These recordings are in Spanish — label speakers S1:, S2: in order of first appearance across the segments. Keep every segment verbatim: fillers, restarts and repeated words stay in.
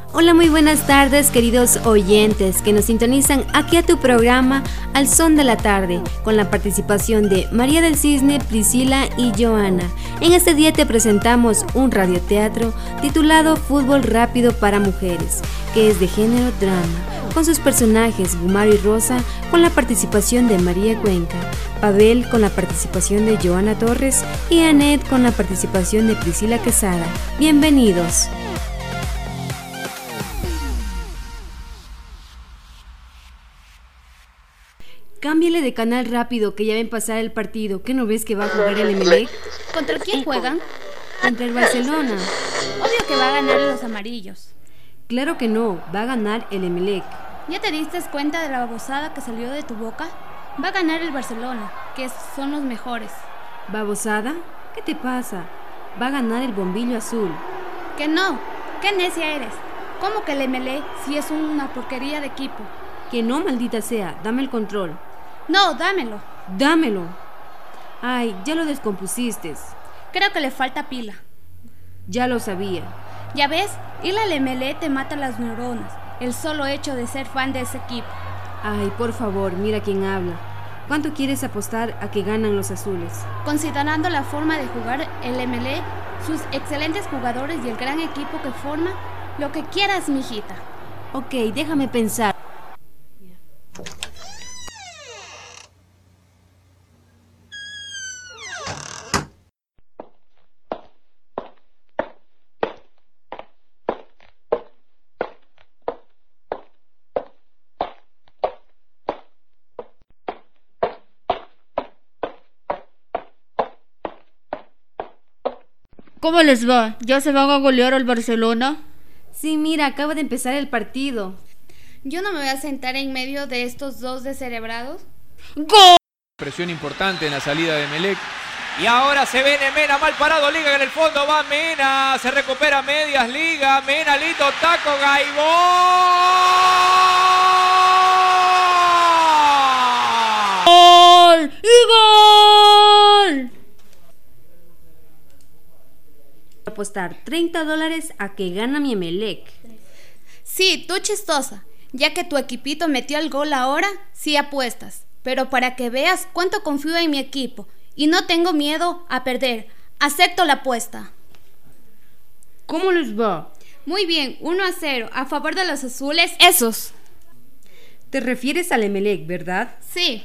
S1: Hola, muy buenas tardes, queridos oyentes que nos sintonizan aquí a tu programa Al Son de la Tarde, con la participación de María del Cisne, Priscila y Joana. En este día te presentamos un radioteatro titulado Fútbol Rápido para Mujeres, que es de género drama, con sus personajes Gumaro y Rosa, con la participación de María Cuenca, Pavel con la participación de Joana Torres y Anet con la participación de Priscila Quesada. Bienvenidos. Cámbiale de canal rápido, que ya ven pasar el partido. ¿Qué no ves que va a jugar el Emelec?
S2: ¿Contra quién juegan?
S1: Contra el Barcelona.
S2: Obvio que va a ganar los amarillos.
S1: Claro que no, va a ganar el Emelec.
S2: ¿Ya te diste cuenta de la babosada que salió de tu boca? Va a ganar el Barcelona, que son los mejores.
S1: ¿Babosada? ¿Qué te pasa? Va a ganar el Bombillo Azul.
S2: Que no, qué necia eres. ¿Cómo que el Emelec si es una porquería de equipo?
S1: Que no, maldita sea, dame el control.
S2: No, dámelo.
S1: Dámelo. Ay, ya lo descompusiste.
S2: Creo que le falta pila.
S1: Ya lo sabía.
S2: Ya ves, ir al Emelec te mata las neuronas, el solo hecho de ser fan de ese equipo.
S1: Ay, por favor, mira quién habla. ¿Cuánto quieres apostar a que ganan los azules?
S2: Considerando la forma de jugar el Emelec, sus excelentes jugadores y el gran equipo que forma, lo que quieras, mijita.
S1: Ok, déjame pensar.
S3: ¿Cómo les va? ¿Ya se van a golear al Barcelona?
S1: Sí, mira, acaba de empezar el partido.
S2: ¿Yo no me voy a sentar en medio de estos dos descerebrados?
S3: ¡Gol!
S4: Presión importante en la salida de Emelec. Y ahora se viene Mena, mal parado, Liga en el fondo, va Mena, se recupera medias, Liga, Mena, Lito, taco, Gaibón.
S3: ¡Gol! ¡Y gol!
S1: Apostar treinta dólares a que gana mi Emelec.
S2: Sí, tú chistosa. Ya que tu equipito metió el gol ahora, sí apuestas. Pero para que veas cuánto confío en mi equipo y no tengo miedo a perder, acepto la apuesta.
S3: ¿Cómo les va?
S2: Muy bien, uno a cero, a favor de los azules, esos.
S1: ¿Te refieres al Emelec, verdad?
S2: Sí.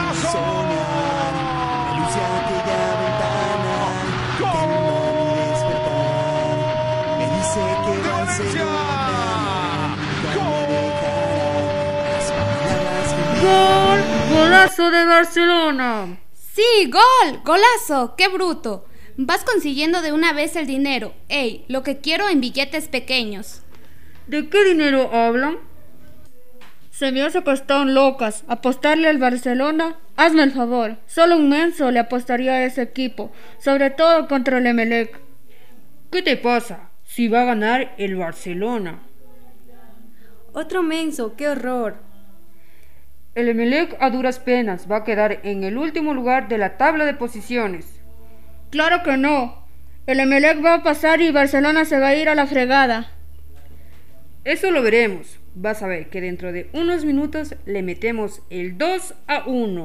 S3: ¡Gol! ¡Golazo de Barcelona!
S2: Sí, gol, golazo, qué bruto. Vas consiguiendo de una vez el dinero. Ey, lo que quiero en billetes pequeños.
S3: ¿De qué dinero hablan? Se me hace que están locas. ¿Apostarle al Barcelona? Hazme el favor. Solo un menso le apostaría a ese equipo, sobre todo contra el Emelec.
S1: ¿Qué te pasa? Si va a ganar el Barcelona. Otro menso, qué horror.
S3: El Emelec a duras penas va a quedar en el último lugar de la tabla de posiciones. Claro que no. El Emelec va a pasar y Barcelona se va a ir a la fregada.
S1: Eso lo veremos. Vas a ver que dentro de unos minutos le metemos el dos a uno.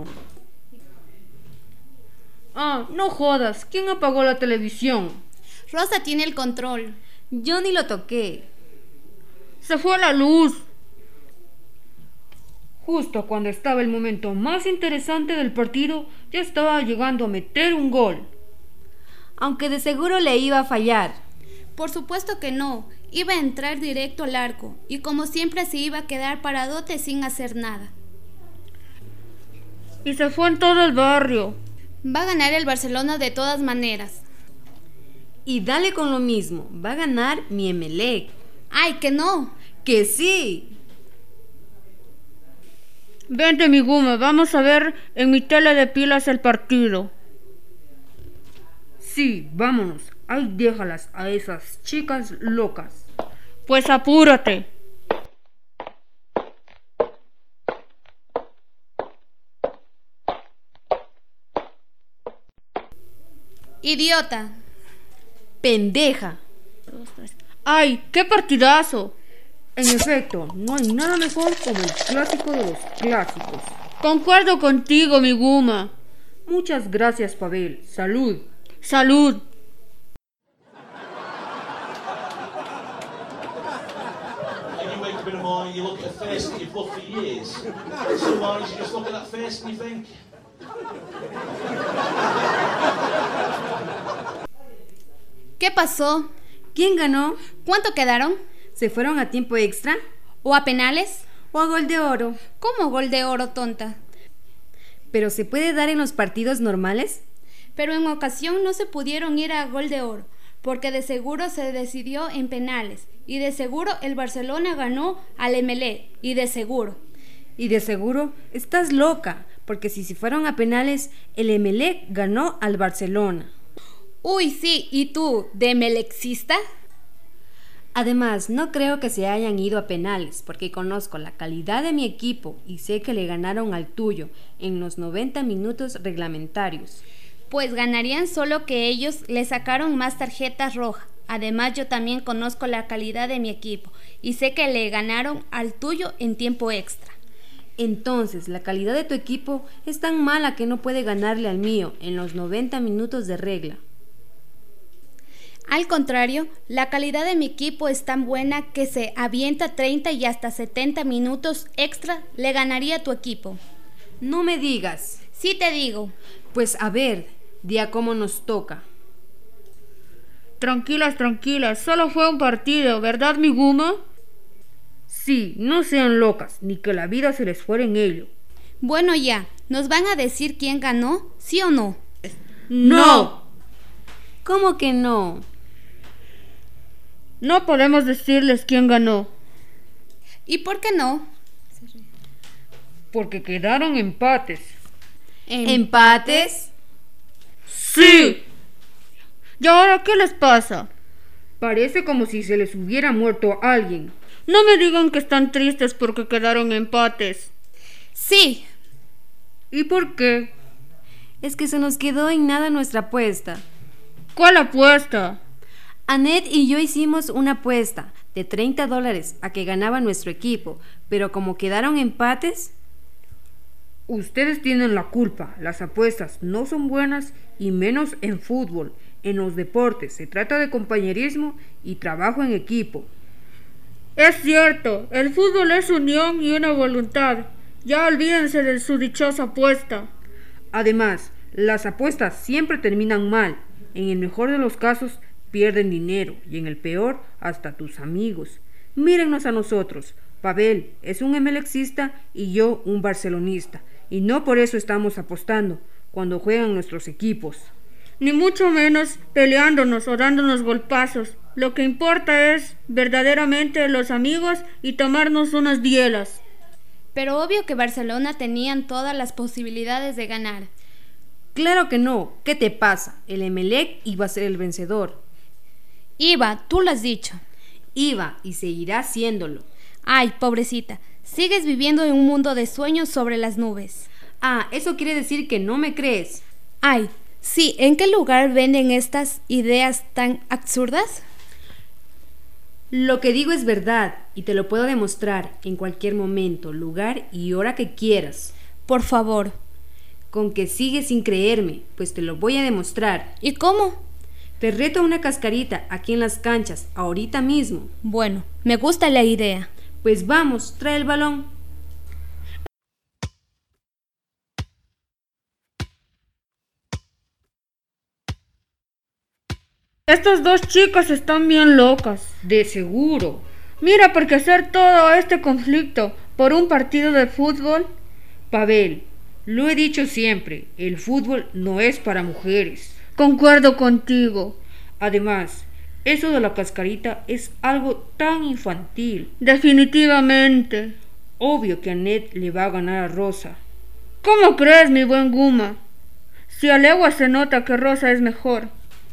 S3: Ah, no jodas. ¿Quién apagó la televisión?
S2: Rosa tiene el control.
S1: Yo ni lo toqué.
S3: Se fue la luz.
S1: Justo cuando estaba el momento más interesante del partido, ya estaba llegando a meter un gol. Aunque de seguro le iba a fallar.
S2: Por supuesto que no. Iba a entrar directo al arco y como siempre se iba a quedar paradote sin hacer nada.
S3: Y se fue en todo el barrio.
S2: Va a ganar el Barcelona de todas maneras.
S1: Y dale con lo mismo, va a ganar mi Emelec.
S2: ¡Ay, que no!
S1: ¡Que sí!
S3: Vente, mi Guma, vamos a ver en mi tele de pilas el partido.
S1: Sí, vámonos. Ay, déjalas a esas chicas locas.
S3: Pues apúrate.
S2: Idiota.
S1: Pendeja.
S3: ¡Ay, qué partidazo!
S5: En efecto, no hay nada mejor como el clásico de los clásicos.
S3: Concuerdo contigo, mi Guma.
S5: Muchas gracias, Pavel. Salud.
S3: Salud.
S6: You make a bit of money, you look at a face that you've loved for years. Sometimes you just look at that face and you think...
S2: ¿Qué pasó?
S1: ¿Quién ganó?
S2: ¿Cuánto quedaron?
S1: ¿Se fueron a tiempo extra?
S2: ¿O a penales?
S1: ¿O a gol de oro?
S2: ¿Cómo gol de oro, tonta?
S1: ¿Pero se puede dar en los partidos normales?
S2: Pero en ocasión no se pudieron ir a gol de oro, porque de seguro se decidió en penales, y de seguro el Barcelona ganó al Emelec, y de seguro.
S1: Y de seguro estás loca, porque si se fueron a penales, el Emelec ganó al Barcelona.
S2: Uy, sí, ¿y tú, de emelecista?
S1: Además, no creo que se hayan ido a penales, porque conozco la calidad de mi equipo y sé que le ganaron al tuyo en los noventa minutos reglamentarios.
S2: Pues ganarían solo que ellos le sacaron más tarjetas rojas. Además, yo también conozco la calidad de mi equipo y sé que le ganaron al tuyo en tiempo extra.
S1: Entonces, la calidad de tu equipo es tan mala que no puede ganarle al mío en los noventa minutos de regla.
S2: Al contrario, la calidad de mi equipo es tan buena que se avienta treinta y hasta setenta minutos extra le ganaría a tu equipo.
S1: No me digas.
S2: Sí te digo.
S1: Pues a ver, di a cómo nos toca.
S3: Tranquilas, tranquilas, solo fue un partido, ¿verdad, mi Guma?
S5: Sí, no sean locas, ni que la vida se les fuera en ello.
S2: Bueno ya, ¿nos van a decir quién ganó? ¿Sí o no?
S3: ¡No!
S1: ¿Cómo que no?
S3: No podemos decirles quién ganó.
S2: ¿Y por qué no?
S5: Porque quedaron empates.
S1: ¿Empates?
S3: ¡Sí! ¿Y ahora qué les pasa?
S5: Parece como si se les hubiera muerto alguien.
S3: No me digan que están tristes porque quedaron empates.
S2: Sí.
S5: ¿Y por qué?
S1: Es que se nos quedó en nada nuestra apuesta.
S3: ¿Cuál apuesta?
S1: Annette y yo hicimos una apuesta de treinta dólares a que ganaba nuestro equipo, pero como quedaron empates...
S5: Ustedes tienen la culpa. Las apuestas no son buenas y menos en fútbol. En los deportes se trata de compañerismo y trabajo en equipo.
S3: Es cierto, el fútbol es unión y una voluntad. Ya olvídense de su dichosa apuesta.
S5: Además, las apuestas siempre terminan mal. En el mejor de los casos, pierden dinero y en el peor, hasta tus amigos. Mírennos a nosotros. Pavel es un emelecista y yo un barcelonista. Y no por eso estamos apostando cuando juegan nuestros equipos.
S3: Ni mucho menos peleándonos o dándonos golpazos. Lo que importa es verdaderamente los amigos y tomarnos unas bielas.
S2: Pero obvio que Barcelona tenían todas las posibilidades de ganar.
S1: Claro que no. ¿Qué te pasa? El Emelec iba a ser el vencedor.
S2: Iba, tú lo has dicho.
S1: Iba y seguirá siéndolo.
S2: Ay, pobrecita, sigues viviendo en un mundo de sueños sobre las nubes.
S1: Ah, ¿eso quiere decir que no me crees?
S2: Ay, sí, ¿en qué lugar venden estas ideas tan absurdas?
S1: Lo que digo es verdad y te lo puedo demostrar en cualquier momento, lugar y hora que quieras.
S2: Por favor.
S1: Con que sigues sin creerme, pues te lo voy a demostrar.
S2: ¿Y cómo?
S1: Te reto a una cascarita aquí en las canchas, ahorita mismo.
S2: Bueno, me gusta la idea.
S1: Pues vamos, trae el balón.
S3: Estas dos chicas están bien locas.
S5: De seguro.
S3: Mira, porque hacer todo este conflicto por un partido de fútbol.
S5: Pavel, lo he dicho siempre, el fútbol no es para mujeres.
S3: Concuerdo contigo.
S5: Además, eso de la cascarita es algo tan infantil.
S3: Definitivamente.
S5: Obvio que Annette le va a ganar a Rosa.
S3: ¿Cómo crees, mi buen Guma? Si a legua se nota que Rosa es mejor.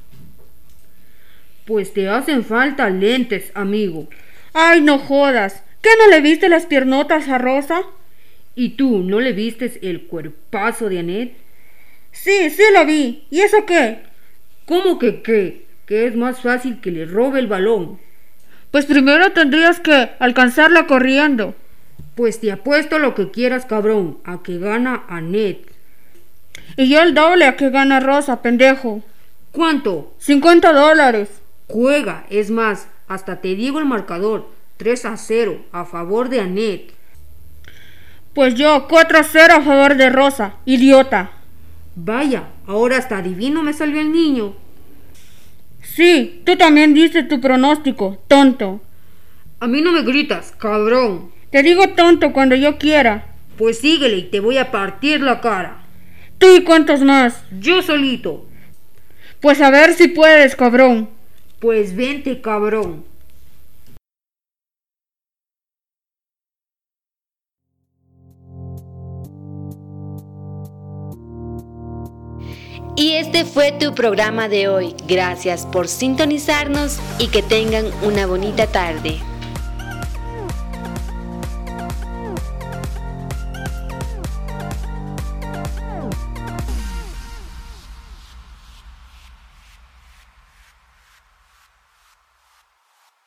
S5: Pues te hacen falta lentes, amigo.
S3: Ay, no jodas. ¿Qué, no le viste las piernotas a Rosa?
S5: ¿Y tú no le vistes el cuerpazo de Annette?
S3: Sí, sí lo vi. ¿Y eso qué?
S5: ¿Cómo que qué? Que es más fácil que le robe el balón.
S3: Pues primero tendrías que alcanzarla corriendo.
S5: Pues te apuesto lo que quieras, cabrón, a que gana Anet.
S3: Y yo el doble a que gana Rosa, pendejo.
S5: ¿Cuánto?
S3: cincuenta dólares.
S5: Juega, es más, hasta te digo el marcador, tres a cero a favor de Anet.
S3: Pues yo cuatro a cero a favor de Rosa, idiota.
S5: Vaya, ahora hasta adivino me salió el niño.
S3: Sí, tú también dices tu pronóstico, tonto.
S5: A mí no me gritas, cabrón.
S3: Te digo tonto cuando yo quiera.
S5: Pues síguele y te voy a partir la cara.
S3: ¿Tú y cuántos más?
S5: Yo solito.
S3: Pues a ver si puedes, cabrón.
S5: Pues vente, cabrón.
S1: Y este fue tu programa de hoy. Gracias por sintonizarnos y que tengan una bonita tarde.